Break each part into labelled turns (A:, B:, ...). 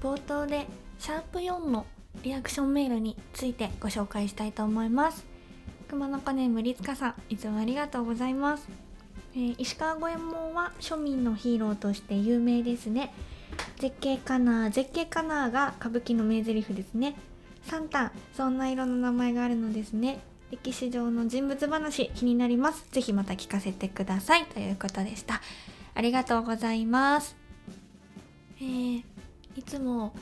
A: 冒頭でシャープ4のリアクションメールについてご紹介したいと思います。熊の子ネームりつかさん、いつもありがとうございます。石川五右衛門は庶民のヒーローとして有名ですね。絶景かなが歌舞伎の名台詞ですね。サンタン、そんな色の名前があるのですね。歴史上の人物話気になります。ぜひまた聞かせてくださいということでした。ありがとうございます。いつも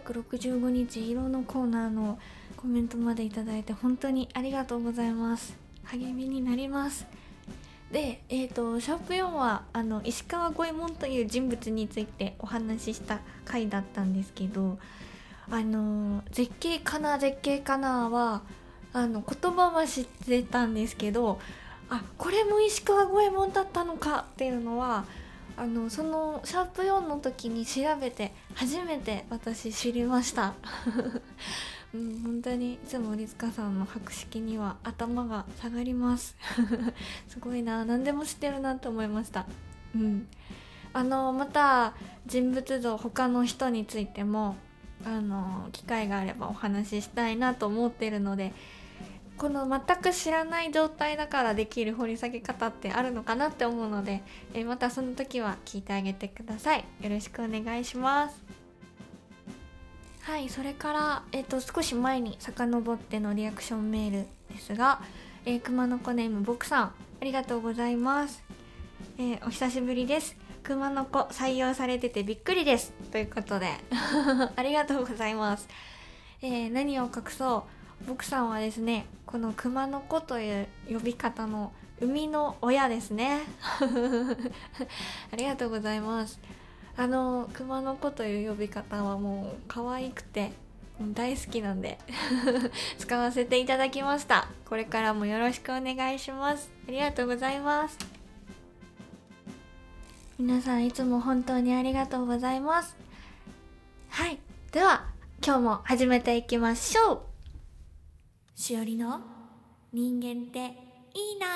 A: 365日色のコーナーのコメントまでいただいて本当にありがとうございます。励みになります。で、シャープ4は石川五右衛門という人物についてお話しした回だったんですけど、絶景かなは言葉は知ってたんですけど、これも石川五右衛門だったのかっていうのはそのシャープ4の時に調べて初めて私知りました本当にいつもりつかさんの博識には頭が下がりますすごいな、何でも知ってるなと思いました。また人物像他の人についても機会があればお話ししたいなと思ってるので、この全く知らない状態だからできる掘り下げ方ってあるのかなって思うので、またその時は聞いてあげてください。よろしくお願いします。はい、それから、少し前に遡ってのリアクションメールですが、熊の子ネームボクさん、ありがとうございます。お久しぶりです。熊の子採用されててびっくりですということでありがとうございます。何を隠そうボクさんはですね、この熊の子という呼び方の生みの親ですねありがとうございます。熊の子という呼び方はもう可愛くて大好きなんで使わせていただきました。これからもよろしくお願いします。ありがとうございます。皆さんいつも本当にありがとうございます。はい、では今日も始めていきましょう。しおりの人間っていいな。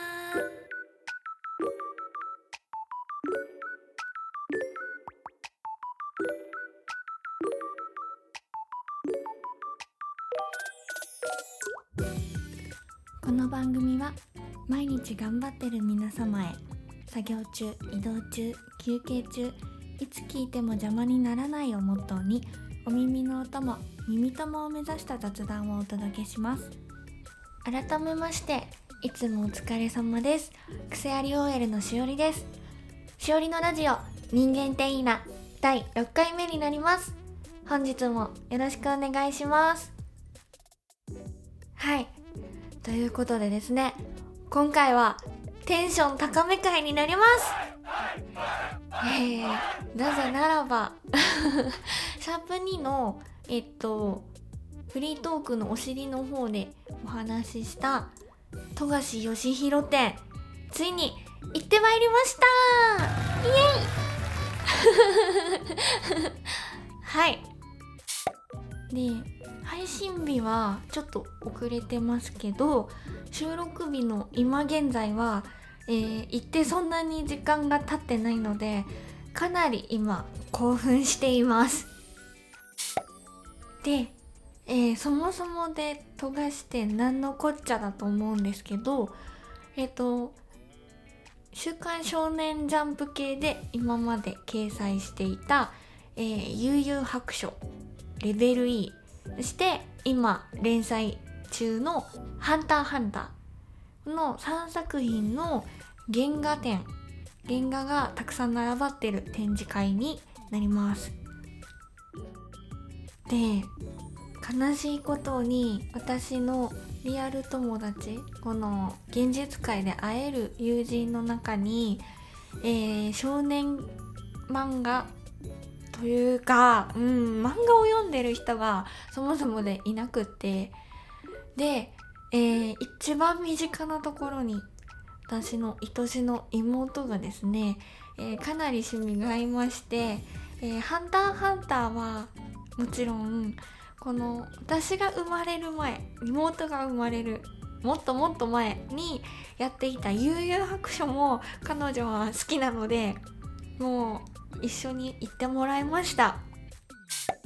A: この番組は毎日頑張ってる皆様へ、作業中、移動中、休憩中、いつ聞いても邪魔にならないをモットーに、お耳のお供、耳友を目指した雑談をお届けします。改めましていつもお疲れ様です。癖あり OL のしおりです。しおりのラジオ人間っていいな第6回目になります。本日もよろしくお願いします。はい、ということでですね、今回はテンション高め会になります。なぜならばシャープ2のフリートークのお尻の方でお話しした富樫義弘展、ついに行ってまいりました。イエイはいで、配信日はちょっと遅れてますけど、収録日の今現在は、行ってそんなに時間が経ってないので、かなり今興奮しています。で、そもそもで富樫展何のこっちゃだと思うんですけど、週刊少年ジャンプ系で今まで掲載していた、悠々白書レベル E、 そして今連載中のハンターハンターの3作品の原画がたくさん並ばってる展示会になります。で、悲しいことに私のリアル友達、この現実界で会える友人の中に、少年漫画というか、漫画を読んでる人がそもそもでいなくって、で、一番身近なところに私の愛しの妹がですね、かなり趣味が合いまして、ハンターハンターはもちろんこの私が生まれる前、妹が生まれるもっともっと前にやっていた悠々白書も彼女は好きなので、もう一緒に行ってもらいました。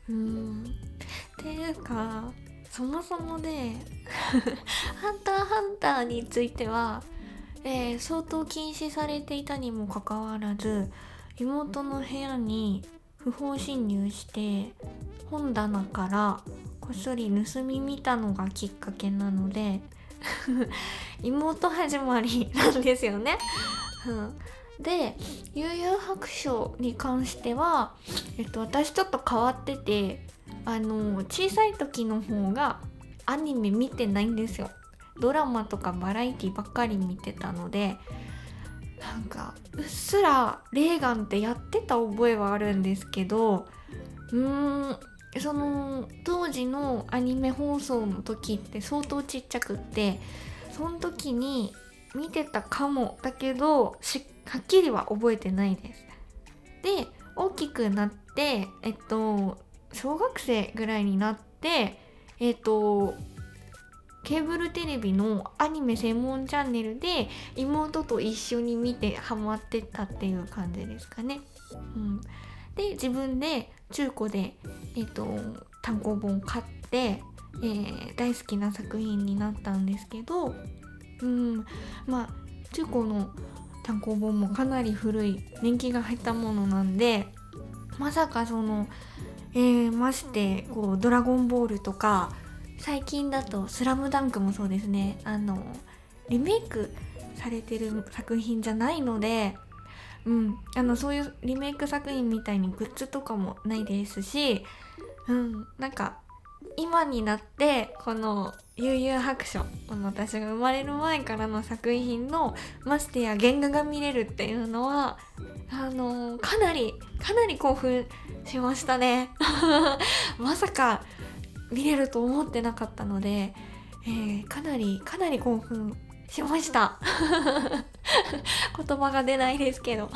A: っていうかそもそもでハンターハンターについては、相当禁止されていたにもかかわらず妹の部屋に不法侵入して本棚からこっそり盗み見たのがきっかけなので妹始まりなんですよね。で悠々白書に関しては、私ちょっと変わってて小さい時の方がアニメ見てないんですよ。ドラマとかバラエティばっかり見てたので、なんかうっすらレーガンってやってた覚えはあるんですけど、その当時のアニメ放送の時って相当ちっちゃくって、その時に見てたかもだけどはっきりは覚えてないです。で大きくなって小学生ぐらいになってケーブルテレビのアニメ専門チャンネルで妹と一緒に見てハマってたっていう感じですかね。で自分で中古で単行本買って、大好きな作品になったんですけど、中古の単行本もかなり古い年季が入ったものなんで、まさかましてドラゴンボールとか最近だとスラムダンクもそうですね、リメイクされてる作品じゃないので、そういうリメイク作品みたいにグッズとかもないですし、なんか今になってこの悠々白書、私が生まれる前からの作品のましてや原画が見れるっていうのはかなり興奮しましたねまさか見れると思ってなかったので、かなり興奮しました言葉が出ないですけど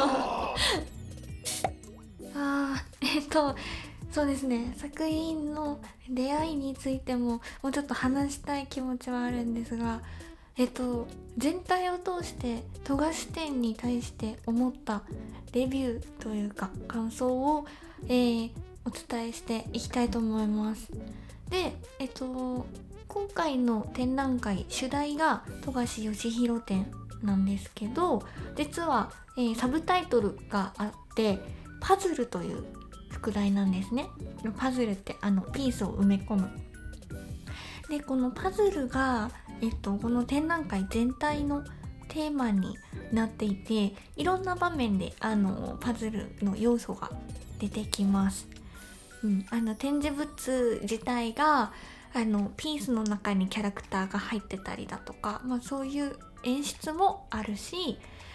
A: そうですね、作品の出会いについてももうちょっと話したい気持ちはあるんですが、全体を通して富樫店に対して思ったレビューというか感想を、お伝えしていきたいと思います。で、今回の展覧会主題が富樫義弘展なんですけど、実は、サブタイトルがあってパズルという副題なんですね。パズルってピースを埋め込む。でこのパズルが、この展覧会全体のテーマになっていて、いろんな場面でパズルの要素が出てきます。展示物自体がピースの中にキャラクターが入ってたりだとか、そういう演出もあるし、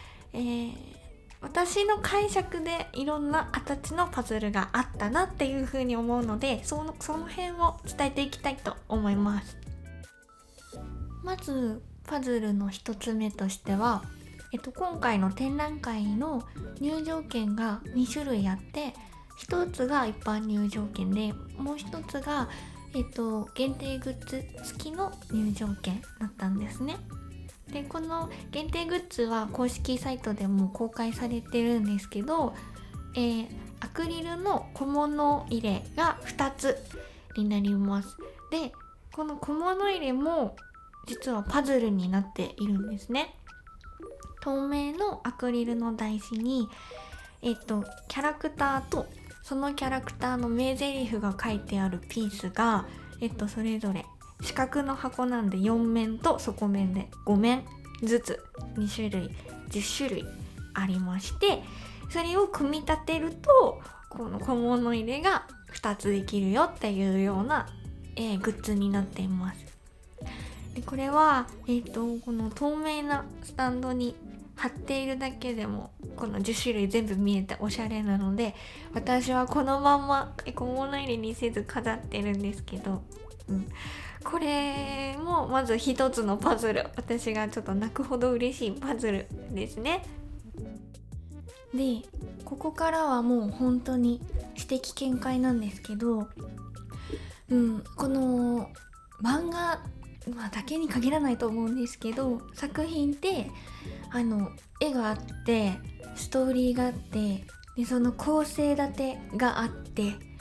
A: 私の解釈でいろんな形のパズルがあったなっていうふうに思うので、その辺を伝えていきたいと思います。まずパズルの一つ目としては、今回の展覧会の入場券が2種類あって、一つが一般入場券で、もう一つが、限定グッズ付きの入場券だったんですね。でこの限定グッズは公式サイトでも公開されてるんですけど、アクリルの小物入れが2つになります。でこの小物入れも実はパズルになっているんですね。透明のアクリルの台紙に、キャラクターとそのキャラクターの名台詞が書いてあるピースが、それぞれ四角の箱なんで4面と底面で5面ずつ2種類10種類ありまして、それを組み立てるとこの小物入れが2つできるよっていうような、グッズになっています。でこれは、この透明なスタンドに貼っているだけでもこの10種類全部見えておしゃれなので、私はこのまんま小物入れにせず飾ってるんですけど、これもまず一つのパズル、私がちょっと泣くほど嬉しいパズルですね。でここからはもう本当に知的見解なんですけど、この漫画、だけに限らないと思うんですけど、作品って絵があってストーリーがあって、でその構成立てがあって、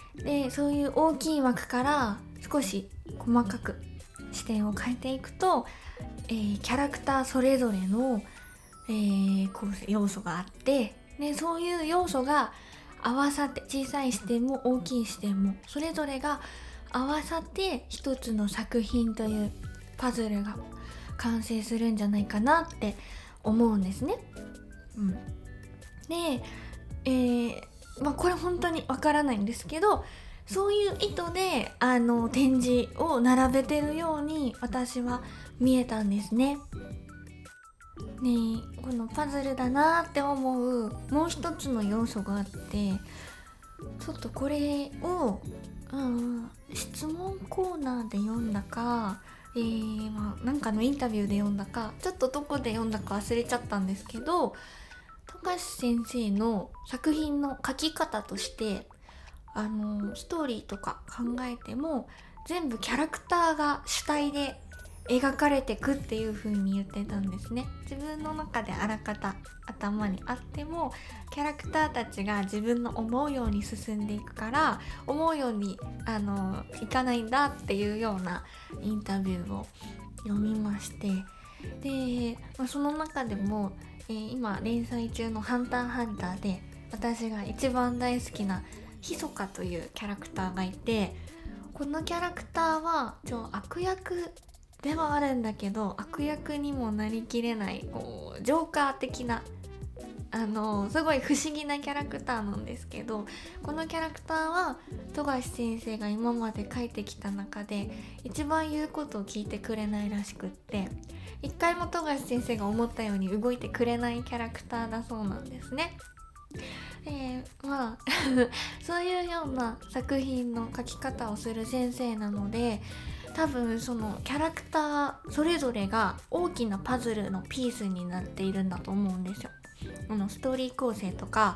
A: でそういう大きい枠から少し細かく視点を変えていくと、キャラクターそれぞれの、構成要素があって、でそういう要素が合わさって、小さい視点も大きい視点もそれぞれが合わさって一つの作品というパズルが完成するんじゃないかなって思うんですね。で、これ本当にわからないんですけど、そういう意図で展示を並べてるように私は見えたんですね。このパズルだなって思うもう一つの要素があって、ちょっとこれを、質問コーナーで読んだか、なんかのインタビューで読んだか、ちょっとどこで読んだか忘れちゃったんですけど、富樫先生の作品の書き方としてストーリーとか考えても全部キャラクターが主体で描かれてくっていう風に言ってたんですね。自分の中であらかた頭にあってもキャラクターたちが自分の思うように進んでいくから思うようにいかないんだっていうようなインタビューを読みまして、で、その中でも、今連載中のハンターハンターで私が一番大好きなヒソカというキャラクターがいて、このキャラクターは悪役ではあるんだけど悪役にもなりきれないジョーカー的なすごい不思議なキャラクターなんですけど、このキャラクターは富樫先生が今まで書いてきた中で一番言うことを聞いてくれないらしくって、一回も富樫先生が思ったように動いてくれないキャラクターだそうなんですね。そういうような作品の書き方をする先生なので、多分そのキャラクターそれぞれが大きなパズルのピースになっているんだと思うんですよ。ストーリー構成とか、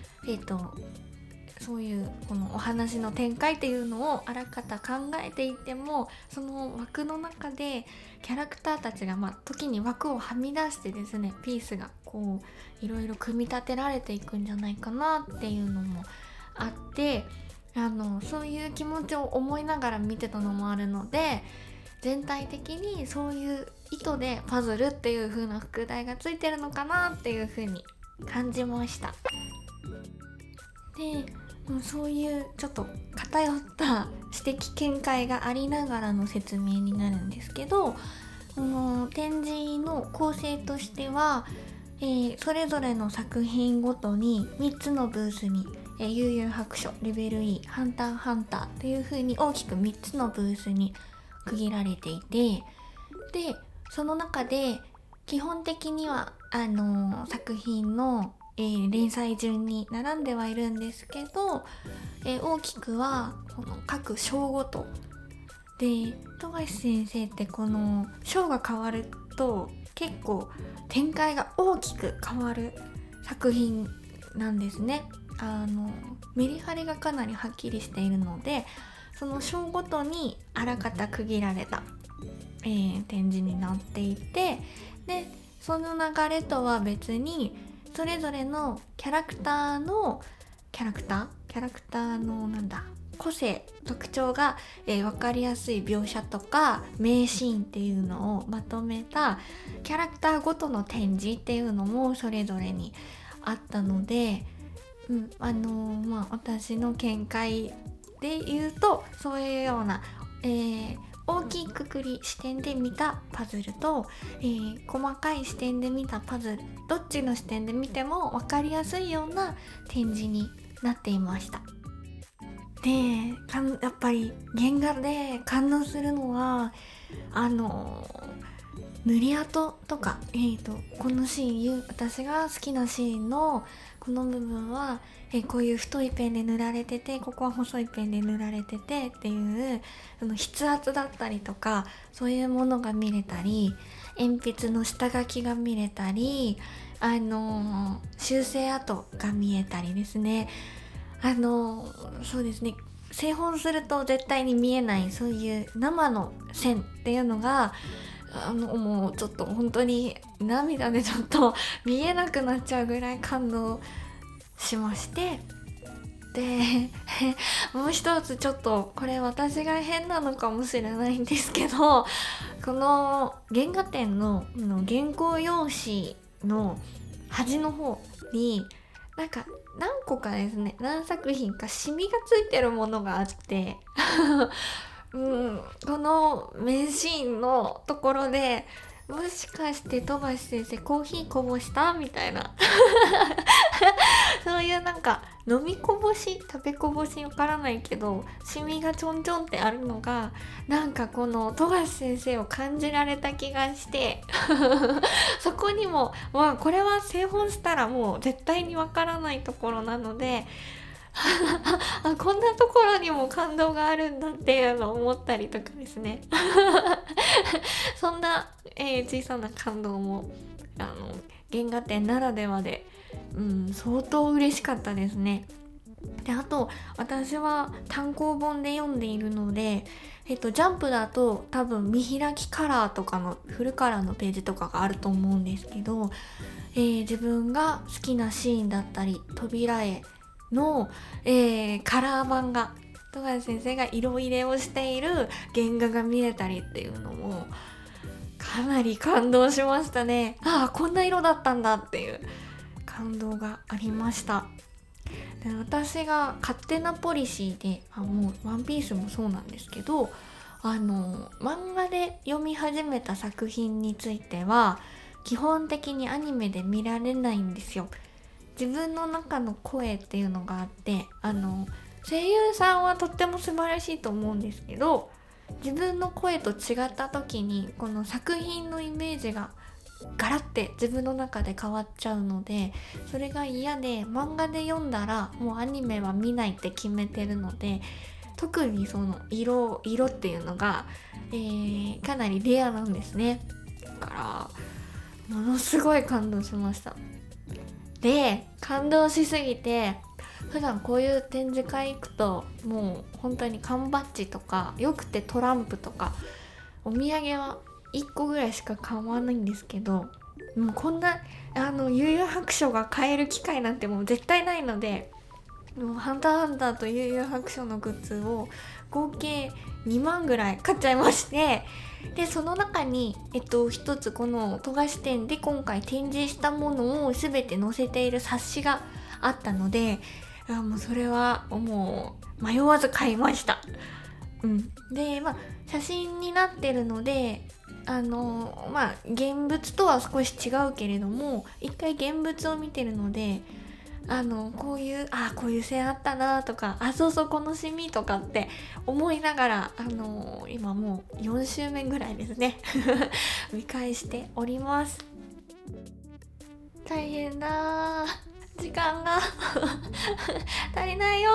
A: そういうこのお話の展開っていうのをあらかた考えていても、その枠の中でキャラクターたちが時に枠をはみ出してですね、ピースがいろいろ組み立てられていくんじゃないかなっていうのもあって、そういう気持ちを思いながら見てたのもあるので、全体的にそういう意図でパズルっていう風な副題がついてるのかなっていう風に感じました。で、そういうちょっと偏った指摘見解がありながらの説明になるんですけど、展示の構成としては、それぞれの作品ごとに3つのブースに、悠々白書、レベル E、ハンターハンターっていう風に大きく3つのブースに区切られていて、でその中で基本的には作品の、連載順に並んではいるんですけど、大きくはこの各章ごとで、富樫先生ってこの章が変わると結構展開が大きく変わる作品なんですね。メリハリがかなりはっきりしているので、その章ごとにあらかた区切られた、展示になっていて、でその流れとは別にそれぞれのキャラクターの個性特徴が、分かりやすい描写とか名シーンっていうのをまとめたキャラクターごとの展示っていうのもそれぞれにあったので、私の見解で言うとそういうような、大きいくくり視点で見たパズルと、細かい視点で見たパズル、どっちの視点で見ても分かりやすいような展示になっていました。で、やっぱり原画で感動するのは塗り跡とか、このシーン、私が好きなシーンのこの部分は、こういう太いペンで塗られてて、ここは細いペンで塗られててっていう筆圧だったりとか、そういうものが見れたり、鉛筆の下書きが見れたり、修正跡が見えたりですね、そうですね、製本すると絶対に見えないそういう生の線っていうのがもうちょっと本当に涙でちょっと見えなくなっちゃうぐらい感動しまして、 でもう一つちょっとこれ私が変なのかもしれないんですけど、この原画展の原稿用紙の端の方になんか何個かですね、何作品かシミがついてるものがあってこの名シーンのところでもしかして富樫先生コーヒーこぼしたみたいなそういうなんか飲みこぼし食べこぼしわからないけどシミがちょんちょんってあるのがなんかこの富樫先生を感じられた気がしてそこにもこれは製本したらもう絶対にわからないところなのでこんなところにも感動があるんだっていうのを思ったりとかですねそんな、小さな感動も原画展ならではで、相当嬉しかったですね。であと私は単行本で読んでいるので、ジャンプだと多分見開きカラーとかのフルカラーのページとかがあると思うんですけど、自分が好きなシーンだったり扉絵の、カラー版が富樫先生が色入れをしている原画が見れたりっていうのもかなり感動しましたね。こんな色だったんだっていう感動がありました。で私が勝手なポリシーでもうワンピースもそうなんですけど漫画で読み始めた作品については基本的にアニメで見られないんですよ。自分の中の声っていうのがあって声優さんはとっても素晴らしいと思うんですけど自分の声と違った時にこの作品のイメージがガラッて自分の中で変わっちゃうのでそれが嫌で漫画で読んだらもうアニメは見ないって決めてるので特にその色っていうのが、かなりレアなんですね。だからものすごい感動しました。で感動しすぎて普段こういう展示会行くともう本当に缶バッジとかよくてトランプとかお土産は1個ぐらいしか買わないんですけどもうこんな悠々白書が買える機会なんてもう絶対ないのでもうハンターハンターと悠々白書のグッズを合計2万ぐらい買っちゃいましてでその中に一つこの富樫展で今回展示したものを全て載せている冊子があったのでもうそれはもう迷わず買いました。で写真になってるので現物とは少し違うけれども一回現物を見てるのでこういう線あったなとかそうこのシミとかって思いながら今もう4週目ぐらいですね見返しております。大変だ時間が足りないよ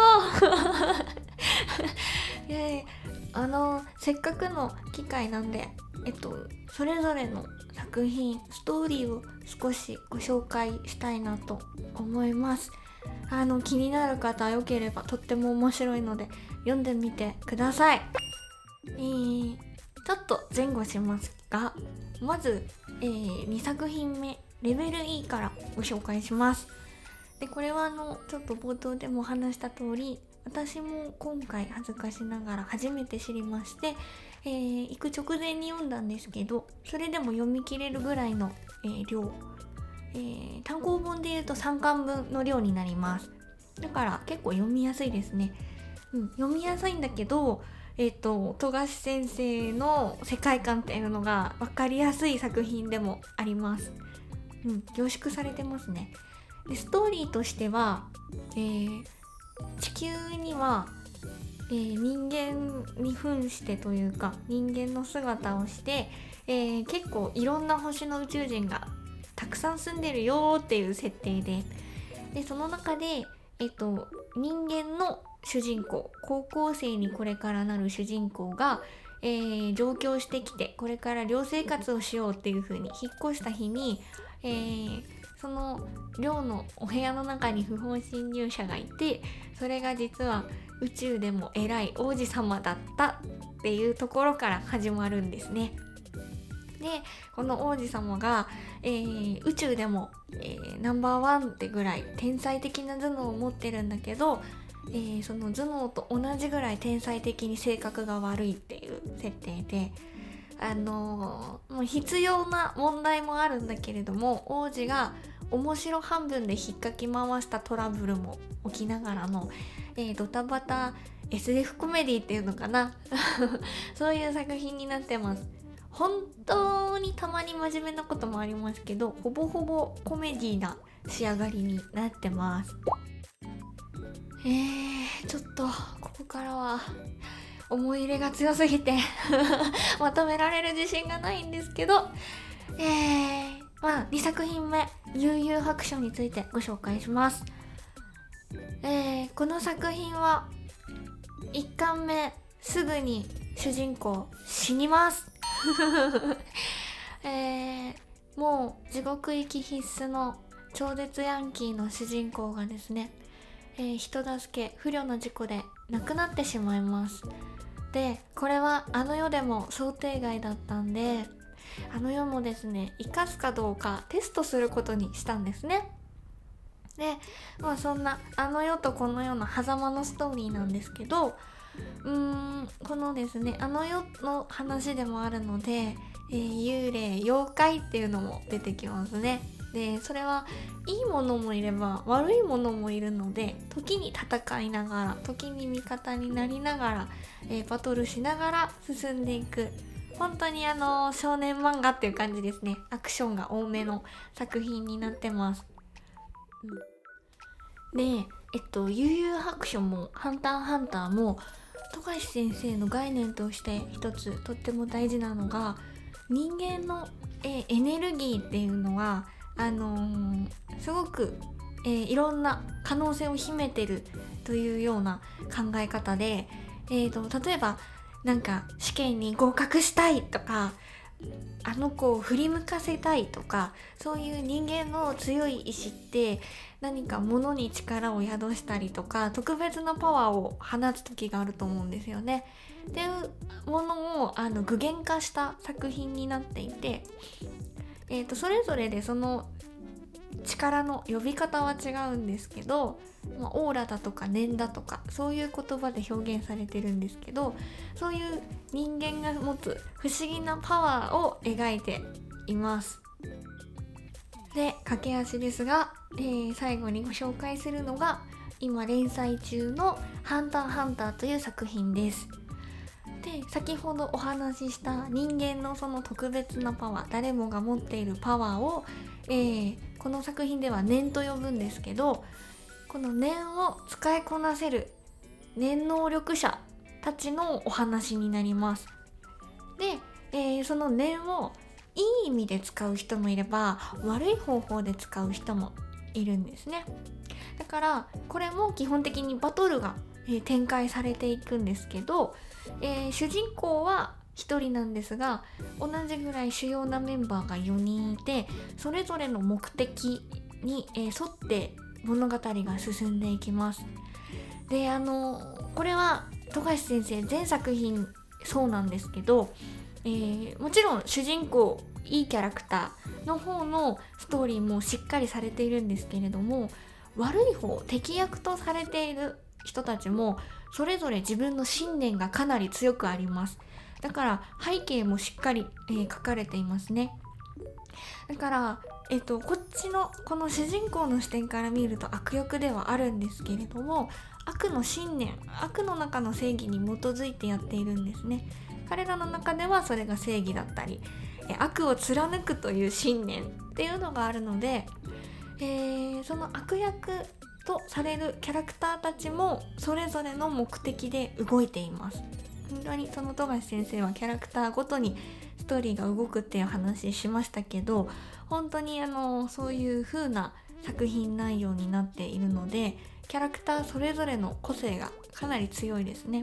A: いやいやせっかくの機会なんでそれぞれの作品ストーリーを少しご紹介したいなと思います。気になる方よければとっても面白いので読んでみてください。ちょっと前後しますがまず、2作品目レベル E からご紹介します。でこれはちょっと冒頭でも話した通り私も今回恥ずかしながら初めて知りまして、行く直前に読んだんですけどそれでも読み切れるぐらいの、量、単行本でいうと3巻分の量になります。だから結構読みやすいですね。読みやすいんだけど富樫先生の世界観っていうのが分かりやすい作品でもあります。凝縮されてますね。でストーリーとしては、地球には、人間に扮してというか人間の姿をして、結構いろんな星の宇宙人がたくさん住んでるよっていう設定でその中で、人間の主人公高校生にこれからなる主人公が、上京してきてこれから寮生活をしようっていう風に引っ越した日に、その寮のお部屋の中に不法侵入者がいてそれが実は宇宙でも偉い王子様だったっていうところから始まるんですね。でこの王子様が、宇宙でも、ナンバーワンってぐらい天才的な頭脳を持ってるんだけど、 その頭脳と同じぐらい天才的に性格が悪いっていう設定で、もう必要な問題もあるんだけれども、王子が面白半分で引っかき回したトラブルも起きながらの、ドタバタ SF コメディっていうのかなそういう作品になってます。本当にたまに真面目なこともありますけど、ほぼほぼコメディな仕上がりになってます。ちょっとここからは思い入れが強すぎてまとめられる自信がないんですけど、2作品目悠々白書についてご紹介します。この作品は1巻目すぐに主人公死にますもう地獄行き必須の超絶ヤンキーの主人公がですね、人助け不慮の事故で亡くなってしまいます。でこれはあの世でも想定外だったんで、あの世もですね生かすかどうかテストすることにしたんですね。でそんなあの世とこの世の狭間のストーリーなんですけど、このですねあの世の話でもあるので、幽霊妖怪っていうのも出てきますね。でそれはいいものもいれば悪いものもいるので、時に戦いながら時に味方になりながら、バトルしながら進んでいく、本当に少年漫画っていう感じですね。アクションが多めの作品になってます。で悠々白書もハンターハンターも富樫先生の概念として一つとっても大事なのが、人間のエネルギーっていうのはすごく、いろんな可能性を秘めてるというような考え方で、例えばなんか試験に合格したいとか、あの子を振り向かせたいとか、そういう人間の強い意志って何か物に力を宿したりとか特別なパワーを放つ時があると思うんですよね。っていうものを具現化した作品になっていて、それぞれでその力の呼び方は違うんですけど、オーラだとか念だとかそういう言葉で表現されてるんですけど、そういう人間が持つ不思議なパワーを描いています。で駆け足ですが、最後にご紹介するのが今連載中のハンターハンターという作品です。で先ほどお話しした人間のその特別なパワー、誰もが持っているパワーを、この作品では念と呼ぶんですけど、この念を使いこなせる念能力者たちのお話になります。で、その念をいい意味で使う人もいれば悪い方法で使う人もいるんですね。だからこれも基本的にバトルが、展開されていくんですけど、主人公は1人なんですが、同じぐらい主要なメンバーが4人いて、それぞれの目的に、沿って物語が進んでいきます。でこれは富樫先生全作品そうなんですけど、もちろん主人公いいキャラクターの方のストーリーもしっかりされているんですけれども、悪い方敵役とされている人たちもそれぞれ自分の信念がかなり強くあります。だから背景もしっかり、書かれていますね。だから、こっちのこの主人公の視点から見ると悪役ではあるんですけれども、悪の信念、悪の中の正義に基づいてやっているんですね。彼らの中ではそれが正義だったり、悪を貫くという信念っていうのがあるので、その悪役とされるキャラクターたちもそれぞれの目的で動いています。本当にその富樫先生はキャラクターごとにストーリーが動くっていう話しましたけど、本当にそういう風な作品内容になっているので、キャラクターそれぞれの個性がかなり強いですね。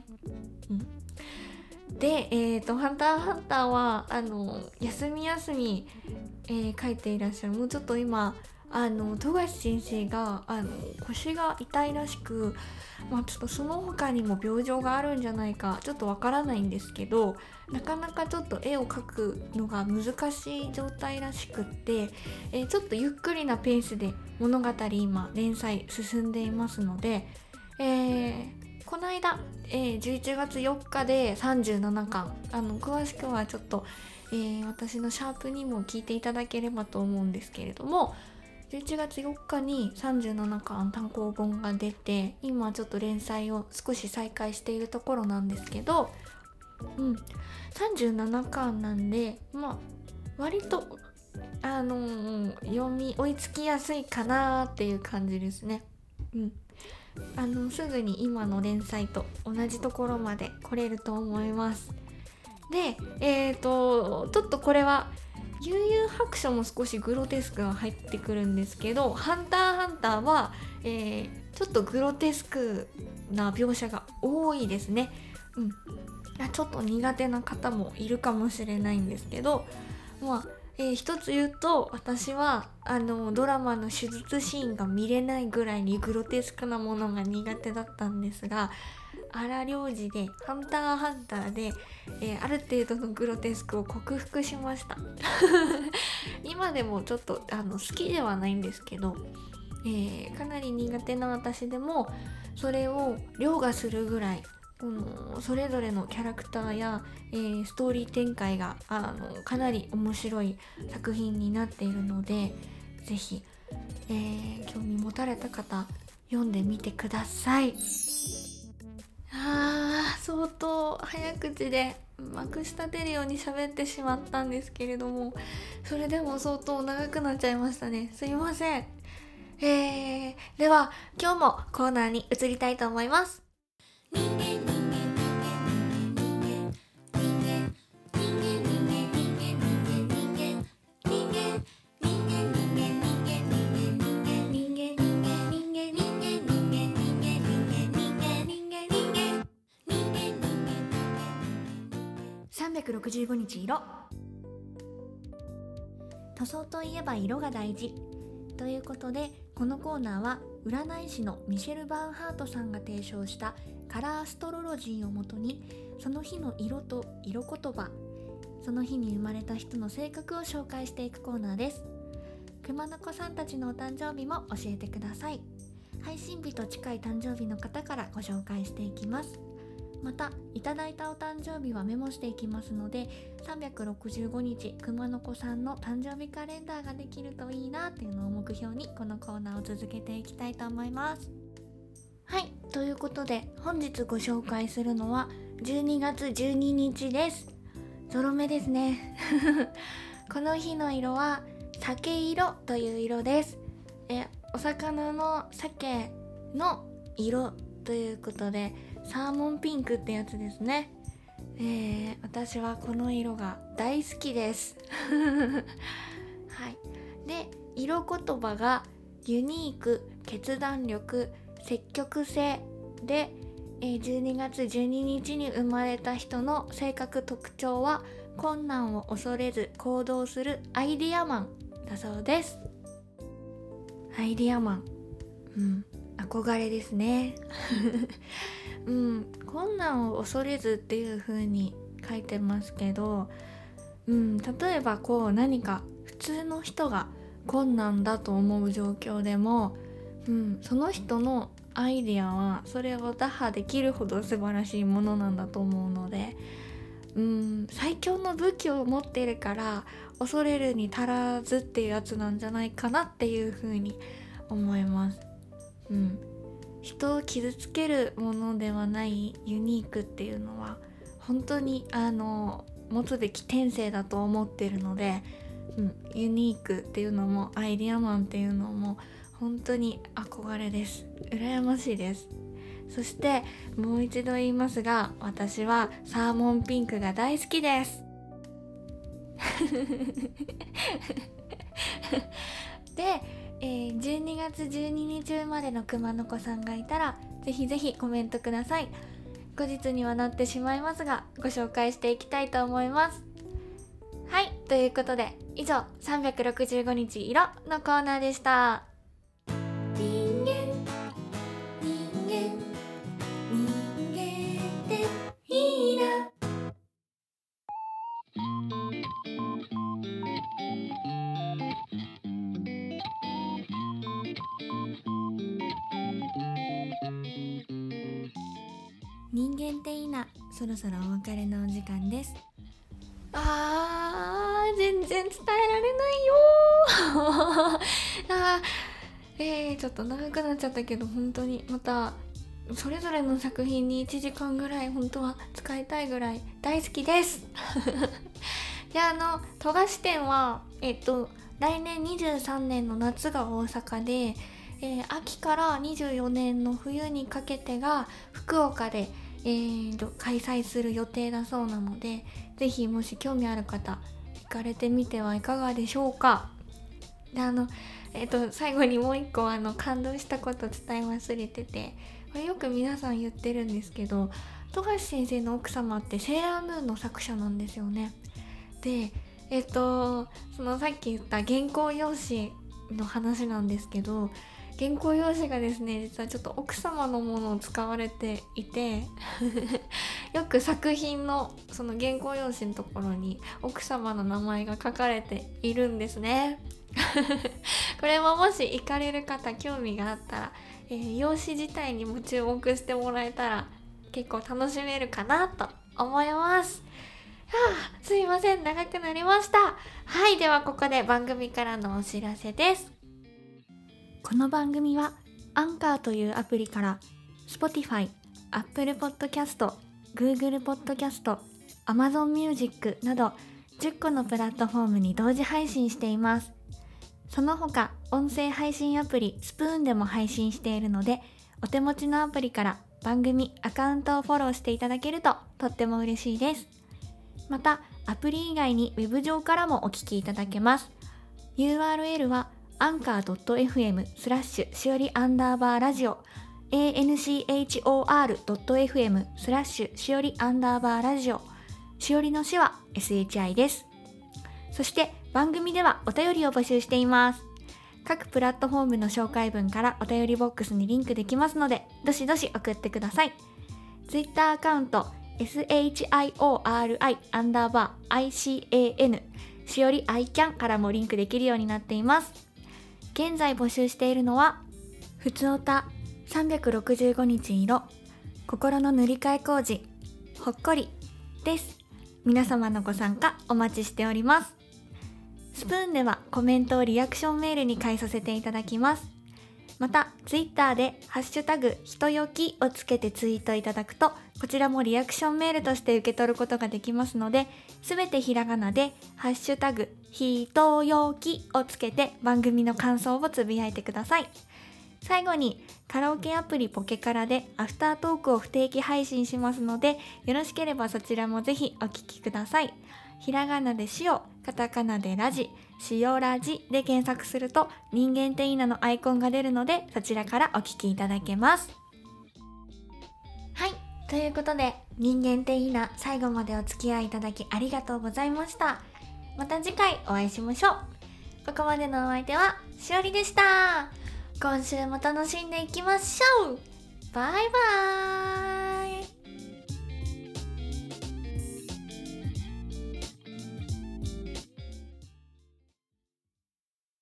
A: で、ハンターハンターは休み、書いていらっしゃる、もうちょっと今富樫先生が腰が痛いらしく、ちょっとその他にも病状があるんじゃないかちょっとわからないんですけど、なかなかちょっと絵を描くのが難しい状態らしくって、ちょっとゆっくりなペースで物語今連載進んでいますので、 この間、11月4日で37巻詳しくはちょっと、私のシャープにも聞いていただければと思うんですけれども、11月4日に37巻単行本が出て、今ちょっと連載を少し再開しているところなんですけど、37巻なんで、割と読み追いつきやすいかなっていう感じですね。すぐに今の連載と同じところまで来れると思います。で、ちょっとこれは悠々白書も少しグロテスクが入ってくるんですけど、ハンターハンターは、ちょっとグロテスクな描写が多いですね。ちょっと苦手な方もいるかもしれないんですけど、一つ言うと、私はドラマの手術シーンが見れないぐらいにグロテスクなものが苦手だったんですが、荒療治でハンターハンターで、ある程度のグロテスクを克服しました今でもちょっと好きではないんですけど、かなり苦手な私でもそれを凌駕するぐらい、それぞれのキャラクターや、ストーリー展開がかなり面白い作品になっているので、ぜひ、興味持たれた方読んでみてください。相当早口でまくし立てるように喋ってしまったんですけれども、それでも相当長くなっちゃいましたね。すいません。では今日もコーナーに移りたいと思います。365日色。塗装といえば色が大事ということで、このコーナーは占い師のミシェル・バーンハートさんが提唱したカラーアストロロジーをもとに、その日の色と色言葉、その日に生まれた人の性格を紹介していくコーナーです。熊の子さんたちのお誕生日も教えてください。配信日と近い誕生日の方からご紹介していきます。またいただいたお誕生日はメモしていきますので、365日熊の子さんの誕生日カレンダーができるといいなっていうのを目標に、このコーナーを続けていきたいと思います。はい、ということで本日ご紹介するのは12月12日です。ゾロ目ですねこの日の色は鮭色という色です。お魚の鮭の色ということで、サーモンピンクってやつですね。私はこの色が大好きですはい。で、色言葉がユニーク、決断力、積極性で、12月12日に生まれた人の性格特徴は、困難を恐れず行動するアイディアマンだそうです。アイディアマン、憧れですね困難を恐れずっていう風に書いてますけど、例えば何か普通の人が困難だと思う状況でも、その人のアイディアはそれを打破できるほど素晴らしいものなんだと思うので、最強の武器を持っているから恐れるに足らずっていうやつなんじゃないかなっていう風に思います。人を傷つけるものではないユニークっていうのは本当に持つべき天性だと思ってるので、ユニークっていうのもアイディアマンっていうのも本当に憧れです。羨ましいです。そしてもう一度言いますが、私はサーモンピンクが大好きですで、12月12日生まれの熊の子さんがいたら、ぜひぜひコメントください。後日にはなってしまいますが、ご紹介していきたいと思います。はい、ということで以上365日色のコーナーでした。 人間っていいな、そろそろお別れのお時間です。全然伝えられないよちょっと長くなっちゃったけど、本当にまたそれぞれの作品に1時間ぐらい本当は使いたいぐらい大好きですで、富樫店は来年23年の夏が大阪で、秋から24年の冬にかけてが福岡で、開催する予定だそうなので、ぜひもし興味ある方行かれてみてはいかがでしょうか。で最後にもう一個感動したこと伝え忘れてて、これよく皆さん言ってるんですけど、富樫先生の奥様ってセーラームーンの作者なんですよね。でそのさっき言った原稿用紙の話なんですけど、原稿用紙がですね、実はちょっと奥様のものを使われていてよく作品のその原稿用紙のところに奥様の名前が書かれているんですねこれももし行かれる方興味があったら、用紙自体にも注目してもらえたら結構楽しめるかなと思います。すいません、長くなりました。はい、ではここで番組からのお知らせです。この番組はアンカーというアプリから Spotify、Apple Podcast、Google Podcast、Amazon Music など10個のプラットフォームに同時配信しています。その他音声配信アプリスプーンでも配信しているので、お手持ちのアプリから番組アカウントをフォローしていただけるととっても嬉しいです。またアプリ以外にウェブ上からもお聞きいただけます。 URL はanchor.fm/しおり_ラジオ anchor.fm/しおり_ラジオ、しおりのしは SHI です。そして番組ではお便りを募集しています。各プラットフォームの紹介文からお便りボックスにリンクできますので、どしどし送ってください。Twitter アカウントSHIORI_ICAN しおり ICAN からもリンクできるようになっています。現在募集しているのはふつおた、365日色、心の塗り替え工事、ほっこりです。皆様のご参加お待ちしております。スプーンではコメントをリアクションメールに返させていただきます。またツイッターでハッシュタグひとよきをつけてツイートいただくと、こちらもリアクションメールとして受け取ることができますので、すべてひらがなでハッシュタグひとよきをつけて番組の感想をつぶやいてください。最後にカラオケアプリポケカラでアフタートークを不定期配信しますので、よろしければそちらもぜひお聞きください。ひらがなでしお、カタカナでラジ、しおラジで検索すると人間っていいなのアイコンが出るので、そちらからお聞きいただけます。はい、ということで人間っていいな、最後までお付き合いいただきありがとうございました。また次回お会いしましょう。ここまでのお相手はしおりでした。今週も楽しんでいきましょう。バイバーイ。